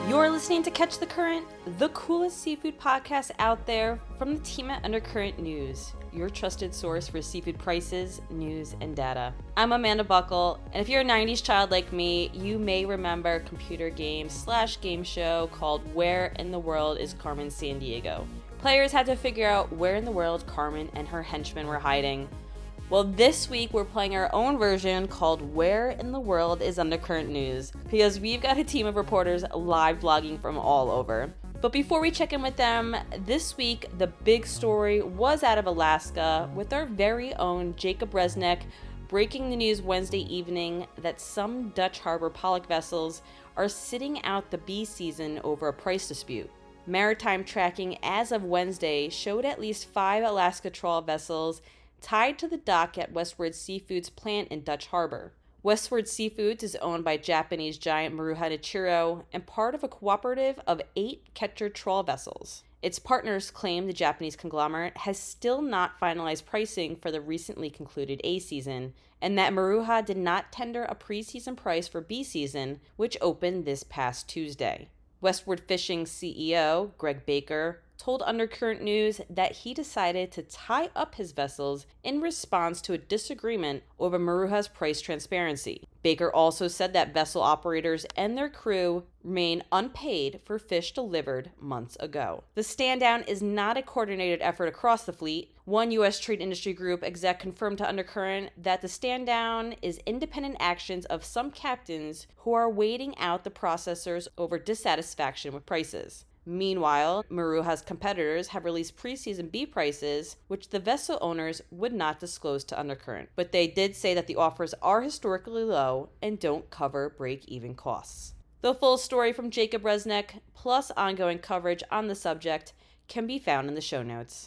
You're listening to Catch the Current, the coolest seafood podcast out there from the team at Undercurrent News, your trusted source for seafood prices, news, and data. I'm Amanda Buckle, and if you're a 90s child like me, you may remember a computer game/game show called Where in the World is Carmen Sandiego? Players had to figure out where in the world Carmen and her henchmen were hiding. Well, this week we're playing our own version called Where in the World is Undercurrent News, because we've got a team of reporters live blogging from all over. But before we check in with them, this week the big story was out of Alaska with our very own Jacob Resnick breaking the news Wednesday evening that some Dutch Harbor pollock vessels are sitting out the bee season over a price dispute. Maritime tracking as of Wednesday showed at least 5 Alaska trawl vessels tied to the dock at Westward Seafood's plant in Dutch Harbor. Westward Seafoods is owned by Japanese giant Maruha Nichiro and part of a cooperative of 8 catcher trawl vessels. Its partners claim the Japanese conglomerate has still not finalized pricing for the recently concluded A season, and that Maruha did not tender a preseason price for B season, which opened this past Tuesday. Westward Fishing CEO Greg Baker told Undercurrent News that he decided to tie up his vessels in response to a disagreement over Maruha's price transparency. Baker also said that vessel operators and their crew remain unpaid for fish delivered months ago. The stand down is not a coordinated effort across the fleet. One U.S. trade industry group exec confirmed to Undercurrent that the stand down is independent actions of some captains who are waiting out the processors over dissatisfaction with prices. Meanwhile, Maruha's competitors have released preseason B prices, which the vessel owners would not disclose to Undercurrent. But they did say that the offers are historically low and don't cover break-even costs. The full story from Jacob Resnick, plus ongoing coverage on the subject, can be found in the show notes.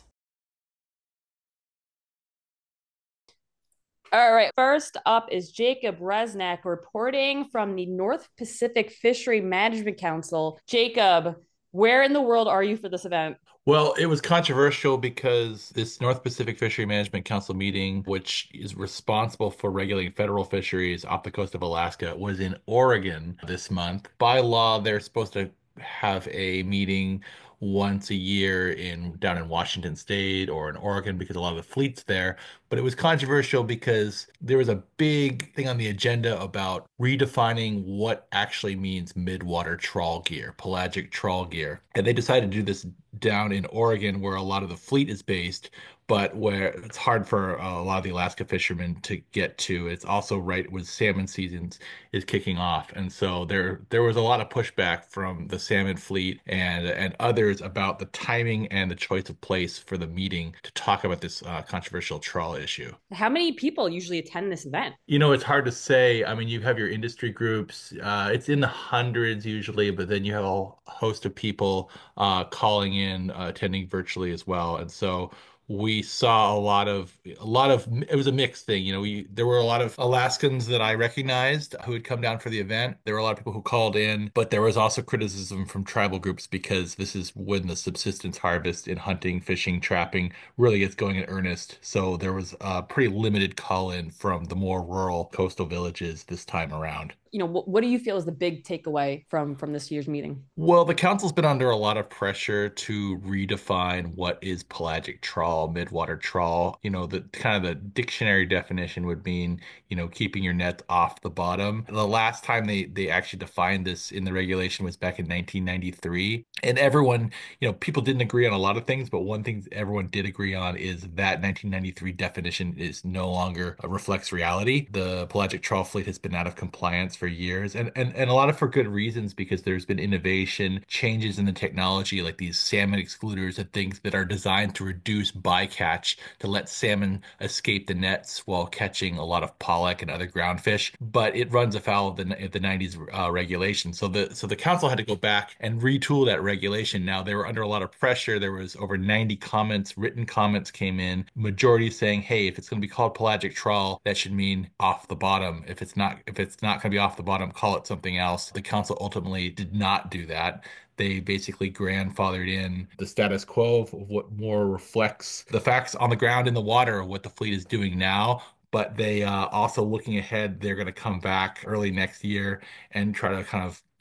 All right, first up is Jacob Resnick reporting from the North Pacific Fishery Management Council. Jacob, where in the world are you for this event? Well, it was controversial because this North Pacific Fishery Management Council meeting, which is responsible for regulating federal fisheries off the coast of Alaska, was in Oregon this month. By law, they're supposed to have a meeting once a year down in Washington State or in Oregon because a lot of the fleet's there. But it was controversial because there was a big thing on the agenda about redefining what actually means midwater trawl gear, pelagic trawl gear. And they decided to do this down in Oregon where a lot of the fleet is based, but where it's hard for a lot of the Alaska fishermen to get to. It's also right when salmon seasons is kicking off. And so there was a lot of pushback from the salmon fleet and others about the timing and the choice of place for the meeting to talk about this controversial trawl issue. How many people usually attend this event? It's hard to say. I mean, you have your industry groups. It's in the hundreds usually, but then you have a host of people calling in, attending virtually as well. And so we saw a lot of it was a mixed thing. There were a lot of Alaskans that I recognized who had come down for the event. There were a lot of people who called in, but there was also criticism from tribal groups because this is when the subsistence harvest in hunting, fishing, trapping really gets going in earnest. So there was a pretty limited call in from the more rural coastal villages this time around. What do you feel is the big takeaway from this year's meeting? Well, the council's been under a lot of pressure to redefine what is pelagic trawl, midwater trawl. The kind of the dictionary definition would mean, keeping your net off the bottom. The last time they actually defined this in the regulation was back in 1993. And everyone, people didn't agree on a lot of things, but one thing everyone did agree on is that 1993 definition is no longer reflects reality. The pelagic trawl fleet has been out of compliance for years, and a lot of for good reasons because there's been innovation, changes in the technology, like these salmon excluders and things that are designed to reduce bycatch to let salmon escape the nets while catching a lot of pollock and other ground fish. But it runs afoul of the 90s regulation. So the council had to go back and retool that regulation. Now they were under a lot of pressure. There was over 90 comments, written comments came in, majority saying, hey, if it's going to be called pelagic trawl, that should mean off the bottom. If it's not going to be off the bottom, call it something else. The council ultimately did not do that. They basically grandfathered in the status quo of what more reflects the facts on the ground in the water of what the fleet is doing now. But they also looking ahead, they're going to come back early next year and try to kind of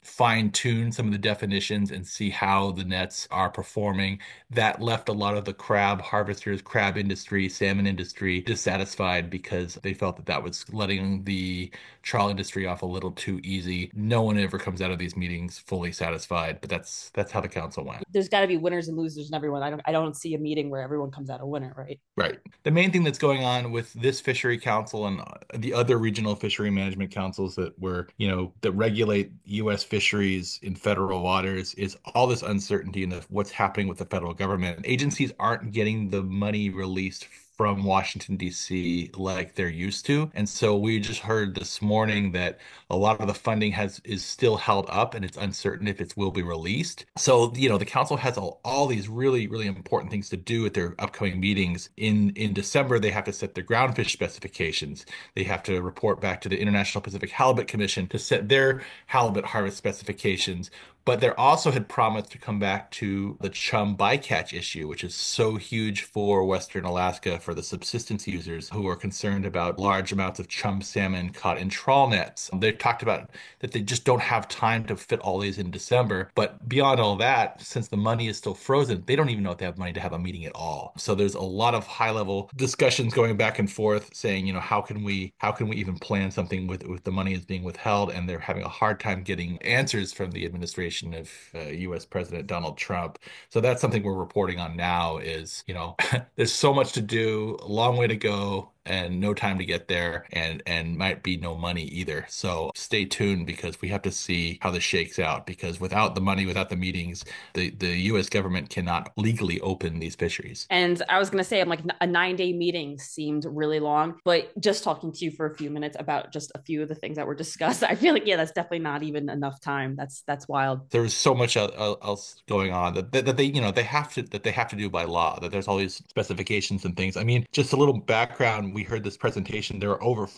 fine tune some of the definitions and see how the nets are performing. That left a lot of the crab harvesters, crab industry, salmon industry dissatisfied because they felt that that was letting the trawl industry off a little too easy. No one ever comes out of these meetings fully satisfied, but that's how the council went. There's got to be winners and losers in everyone. I don't see a meeting where everyone comes out a winner, right? Right. The main thing that's going on with this fishery council and the other regional fishery management councils that that regulate U.S. fisheries in federal waters is all this uncertainty in what's happening with the federal government. Agencies aren't getting the money released from Washington, D.C. like they're used to. And so we just heard this morning that a lot of the funding is still held up and it's uncertain if it will be released. So, the council has all these really, really important things to do at their upcoming meetings. In December, they have to set their groundfish specifications. They have to report back to the International Pacific Halibut Commission to set their halibut harvest specifications. But they also had promised to come back to the chum bycatch issue, which is so huge for Western Alaska for the subsistence users who are concerned about large amounts of chum salmon caught in trawl nets. They talked about that they just don't have time to fit all these in December. But beyond all that, since the money is still frozen, they don't even know if they have money to have a meeting at all. So there's a lot of high level discussions going back and forth saying, how can we even plan something with the money is being withheld? And they're having a hard time getting answers from the administration of U.S. President Donald Trump. So that's something we're reporting on now is, there's so much to do, a long way to go, and no time to get there, and might be no money either. So stay tuned because we have to see how this shakes out. Because without the money, without the meetings, the U.S. government cannot legally open these fisheries. And I was going to say, I'm like, a 9-day meeting seemed really long, but just talking to you for a few minutes about just a few of the things that were discussed, I feel like, yeah, that's definitely not even enough time. That's wild. There was so much else going on that they have to do by law, that there's all these specifications and things. I mean, just a little background, we heard this presentation, there are over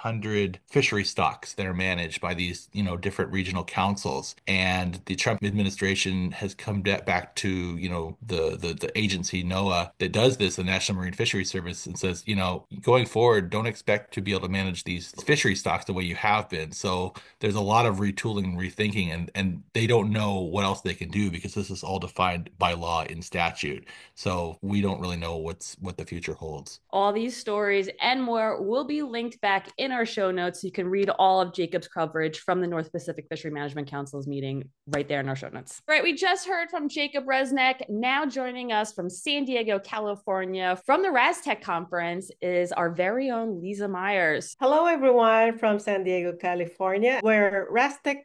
500 fishery stocks that are managed by these, different regional councils. And the Trump administration has come back to, the agency NOAA that does this, the National Marine Fisheries Service, and says, going forward, don't expect to be able to manage these fishery stocks the way you have been. So there's a lot of retooling and rethinking, and they don't know what else they can do because this is all defined by law in statute. So we don't really know what the future holds. All these stories and more will be linked back in our show notes. So you can read all of Jacob's coverage from the North Pacific Fishery Management Council's meeting right there in our show notes. All right, we just heard from Jacob Resnick. Now joining us from San Diego, California, from the RASTEC conference is our very own Lisa Myers. Hello, everyone from San Diego, California, where RASTEC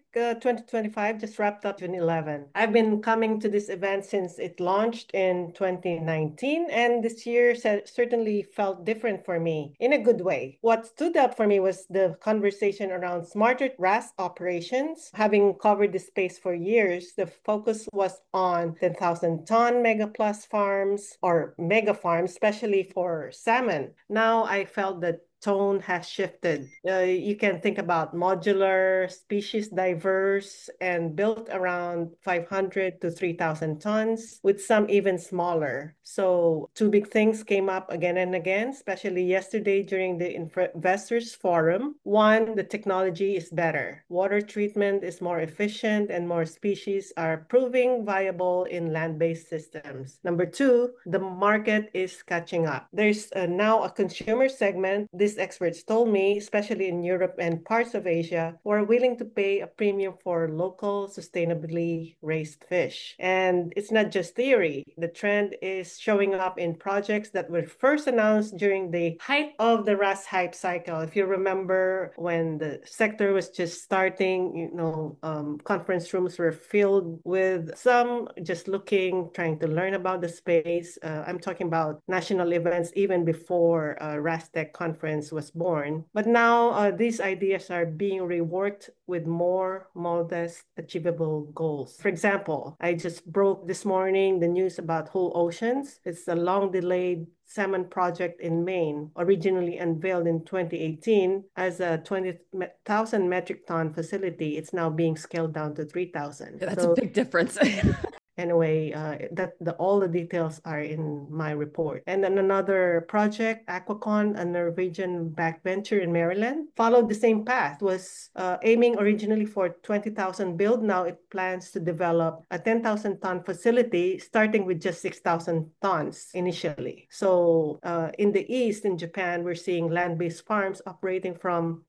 2025 just wrapped up June 11. I've been coming to this event since it launched in 2019, and this year certainly felt different for me in a good way. What stood out for me was the conversation around smarter RAS operations. Having covered this space for years, the focus was on 10,000-ton mega plus farms or mega farms, especially for salmon. Now I felt that tone has shifted. You can think about modular, species diverse, and built around 500 to 3,000 tons, with some even smaller. So two big things came up again and again, especially yesterday during the Investors Forum. One, the technology is better. Water treatment is more efficient and more species are proving viable in land-based systems. Number two, the market is catching up. There's now a consumer segment, these experts told me, especially in Europe and parts of Asia, who are willing to pay a premium for local, sustainably raised fish. And it's not just theory. The trend is showing up in projects that were first announced during the height of the RAS hype cycle. If you remember when the sector was just starting, conference rooms were filled with some just looking, trying to learn about the space. I'm talking about national events even before RASTEC conference was born. But now these ideas are being reworked with more modest, achievable goals. For example, I just broke this morning the news about Whole Oceans. It's a long-delayed salmon project in Maine, originally unveiled in 2018 as a 20,000 metric ton facility. It's now being scaled down to 3,000. Yeah, that's a big difference. Anyway, all the details are in my report. And then another project, Aquacon, a Norwegian-backed venture in Maryland, followed the same path, was aiming originally for 20,000 build. Now it plans to develop a 10,000-ton facility, starting with just 6,000 tons initially. So in the East, in Japan, we're seeing land-based farms operating from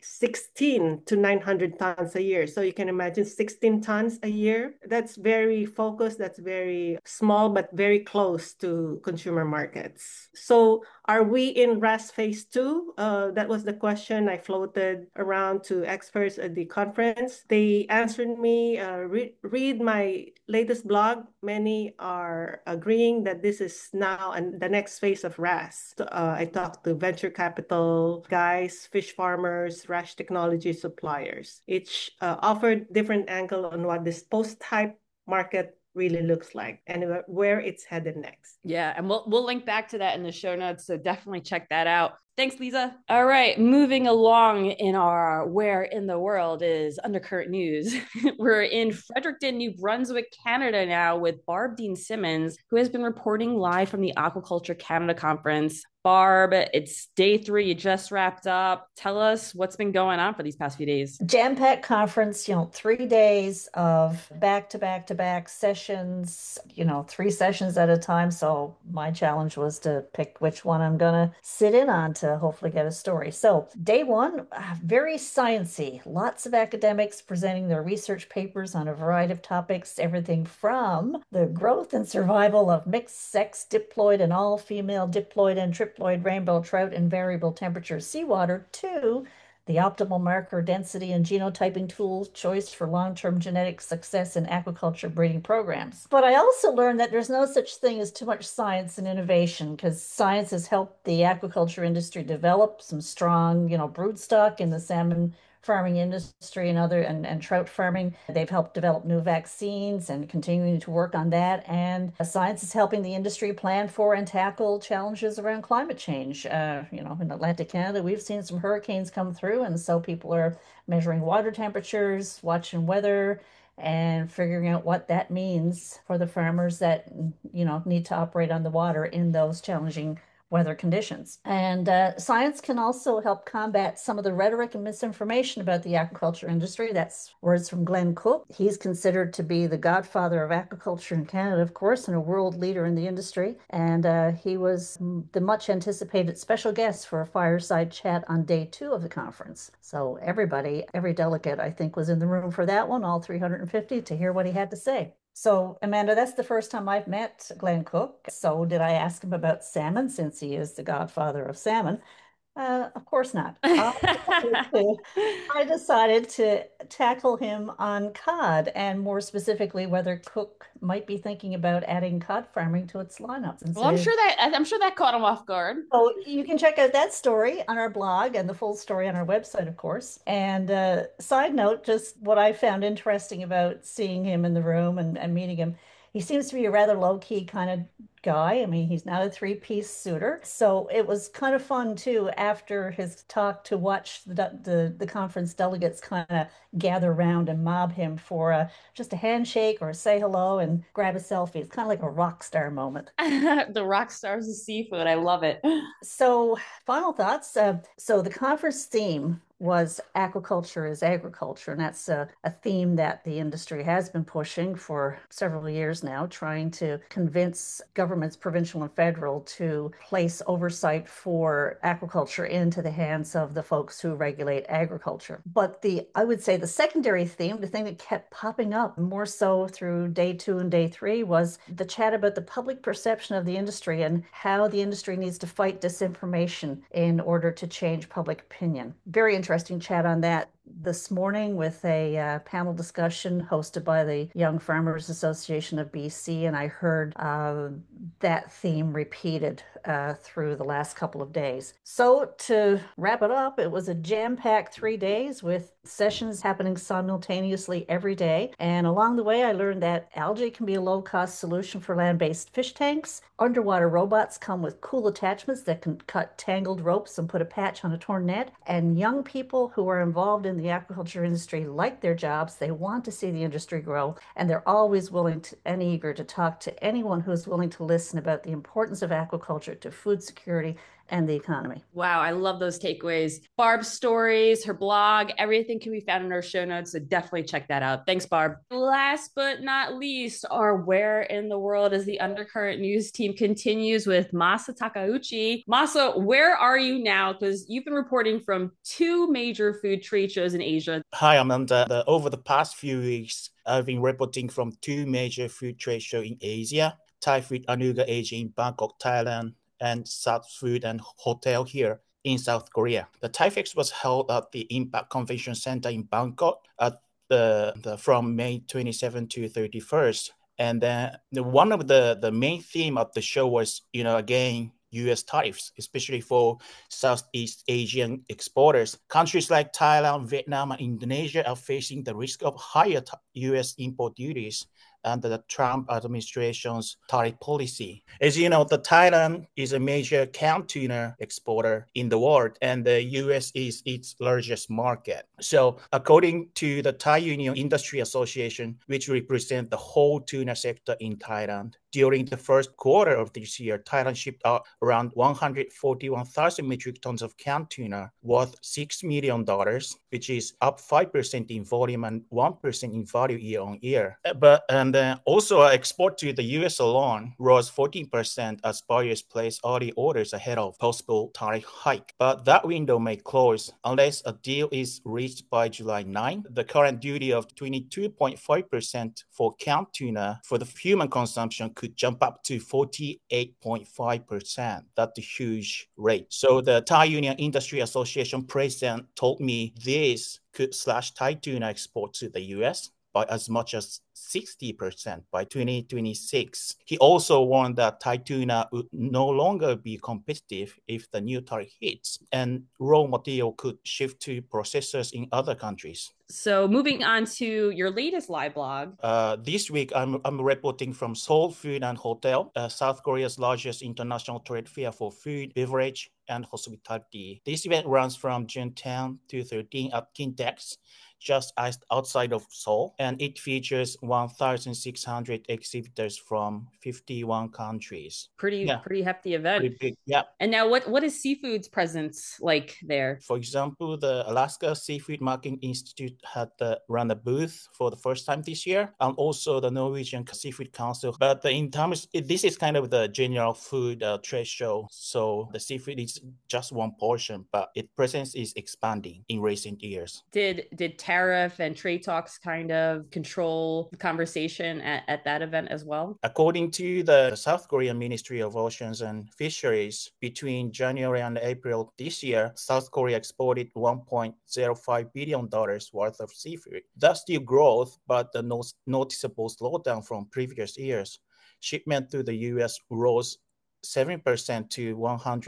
16 to 900 tons a year. So you can imagine 16 tons a year. That's very focused, that's very small, but very close to consumer markets. So are we in RAS phase 2? That was the question I floated around to experts at the conference. They answered me, read my latest blog. Many are agreeing that this is now the next phase of RAS. I talked to venture capital guys, fish farmers, RAS technology suppliers. Each offered different angle on what this post-hype market really looks like and where it's headed next. Yeah, and we'll link back to that in the show notes, so definitely check that out. Thanks, Lisa. All right, moving along in our Where in the World is Undercurrent News. We're in Fredericton, New Brunswick, Canada now with Barb Dean Simmons, who has been reporting live from the Aquaculture Canada Conference. Barb, it's day 3. You just wrapped up. Tell us what's been going on for these past few days. Jam-packed conference, 3 days of back-to-back-to-back sessions, 3 sessions at a time. So my challenge was to pick which one I'm going to sit in on to hopefully get a story. So day 1, very sciencey. Lots of academics presenting their research papers on a variety of topics, everything from the growth and survival of mixed-sex diploid and all-female diploid and triploid rainbow trout in variable temperature seawater to the optimal marker density and genotyping tools choice for long-term genetic success in aquaculture breeding programs. But I also learned that there's no such thing as too much science and innovation, because science has helped the aquaculture industry develop some strong, broodstock in the salmon farming industry and trout farming. They've helped develop new vaccines and continuing to work on that. And science is helping the industry plan for and tackle challenges around climate change. In Atlantic Canada, we've seen some hurricanes come through, and so people are measuring water temperatures, watching weather, and figuring out what that means for the farmers that, need to operate on the water in those challenging weather conditions. And science can also help combat some of the rhetoric and misinformation about the aquaculture industry. That's words from Glenn Cook. He's considered to be the godfather of aquaculture in Canada, of course, and a world leader in the industry. And he was the much anticipated special guest for a fireside chat on day 2 of the conference. So every delegate, I think, was in the room for that one, all 350, to hear what he had to say. So, Amanda, that's the first time I've met Glenn Cook. So did I ask him about salmon, since he is the godfather of salmon? Of course not. I decided to tackle him on cod, and more specifically, whether Cook might be thinking about adding cod farming to its lineup. Well, I'm sure that caught him off guard. So you can check out that story on our blog and the full story on our website, of course. And side note, just what I found interesting about seeing him in the room and meeting him, he seems to be a rather low-key kind of guy. I mean, he's not a 3-piece suitor. So it was kind of fun too, after his talk, to watch the conference delegates kind of gather around and mob him for just a handshake or say hello and grab a selfie. It's kind of like a rock star moment. The rock stars of seafood. I love it. So final thoughts. So the conference theme was aquaculture is agriculture, and that's a theme that the industry has been pushing for several years now, trying to convince governments, provincial and federal, to place oversight for aquaculture into the hands of the folks who regulate agriculture. But I would say the secondary theme, the thing that kept popping up more so through day 2 and day 3, was the chat about the public perception of the industry and how the industry needs to fight disinformation in order to change public opinion. Very interesting chat on that this morning with a panel discussion hosted by the Young Farmers Association of BC, and I heard that theme repeated through the last couple of days. So to wrap it up, it was a jam-packed 3 days with sessions happening simultaneously every day. And along the way, I learned that algae can be a low-cost solution for land-based fish tanks. Underwater robots come with cool attachments that can cut tangled ropes and put a patch on a torn net. And young people who are involved in the aquaculture industry like their jobs. They want to see the industry grow, and they're always willing to, and eager to talk to anyone who's willing to listen about the importance of aquaculture to food security and the economy. Wow, I love those takeaways. Barb's stories, her blog, everything can be found in our show notes, so definitely check that out. Thanks, Barb. Last but not least, our Where in the World is the Undercurrent News team continues with Masa Takeuchi. Masa, where are you now? Because you've been reporting from 2 major food trade shows in Asia. Hi, Amanda. Over the past few weeks, I've been reporting from 2 major food trade shows in Asia, Thai Food Anuga Asia in Bangkok, Thailand, and South Food and Hotel here in South Korea. The TIFEX was held at the Impact Convention Center in Bangkok at from May 27 to 31st. And then one of the main theme of the show was, again, U.S. tariffs, especially for Southeast Asian exporters. Countries like Thailand, Vietnam, and Indonesia are facing the risk of higher U.S. import duties under the Trump administration's tariff policy. As you know, the Thailand is a major canned tuna exporter in the world, and the U.S. is its largest market. So according to the Thai Union Industry Association, which represents the whole tuna sector in Thailand, during the first quarter of this year, Thailand shipped out around 141,000 metric tons of canned tuna worth $6 million, which is up 5% in volume and 1% in value year on year. And also export to the US alone rose 14% as buyers placed early orders ahead of possible tariff hike. But that window may close unless a deal is reached by July 9. The current duty of 22.5% for canned tuna for the human consumption could jump up to 48.5%. That's a huge rate. So the Thai Union Industry Association president told me this could slash Thai tuna export to the US by as much as 60% by 2026. He also warned that Thai tuna would no longer be competitive if the new tariff hits, and raw material could shift to processors in other countries. So moving on to your latest live blog. This week, I'm reporting from Seoul Food and Hotel, South Korea's largest international trade fair for food, beverage, and hospitality. This event runs from June 10 to 13 at Kintex, just outside of Seoul, and it features 1,600 exhibitors from 51 countries. Pretty hefty event. Pretty big, yeah. And now what is Seafood's presence like there? For example, the Alaska Seafood Marketing Institute had run a booth for the first time this year, and also the Norwegian Seafood Council. But this is kind of the general food trade show, so the seafood is just one portion, but its presence is expanding in recent years. Did tariff and trade talks kind of control the conversation at that event as well? According to the South Korean Ministry of Oceans and Fisheries, between January and April this year, South Korea exported $1.05 billion worth of seafood. That's still growth, but a noticeable slowdown from previous years. Shipment to the U.S. rose 7% to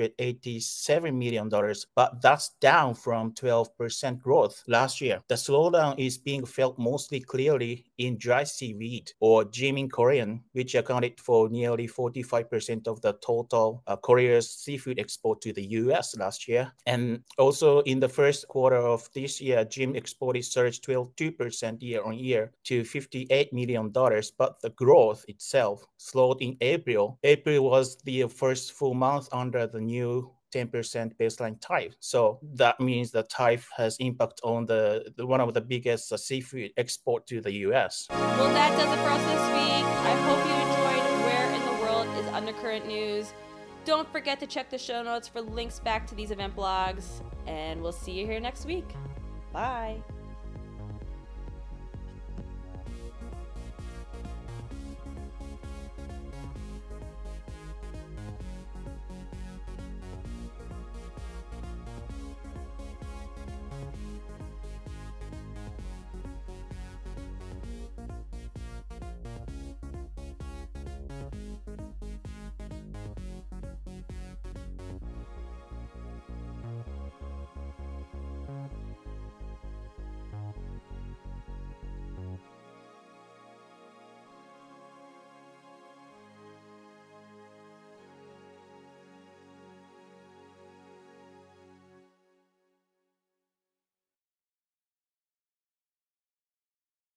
$187 million, but that's down from 12% growth last year. The slowdown is being felt mostly clearly in dry seaweed, or jim in Korean, which accounted for nearly 45% of the total Korea's seafood export to the US last year. And also in the first quarter of this year, jim exported surged 12% year on year to $58 million, but the growth itself slowed in April. April was the first full month under the new 10% baseline tariff. So that means the tariff has impact on the one of the biggest seafood export to the US. Well, that does it for us this week. I hope you enjoyed Where in the World is Undercurrent News. Don't forget to check the show notes for links back to these event blogs, and we'll see you here next week. Bye.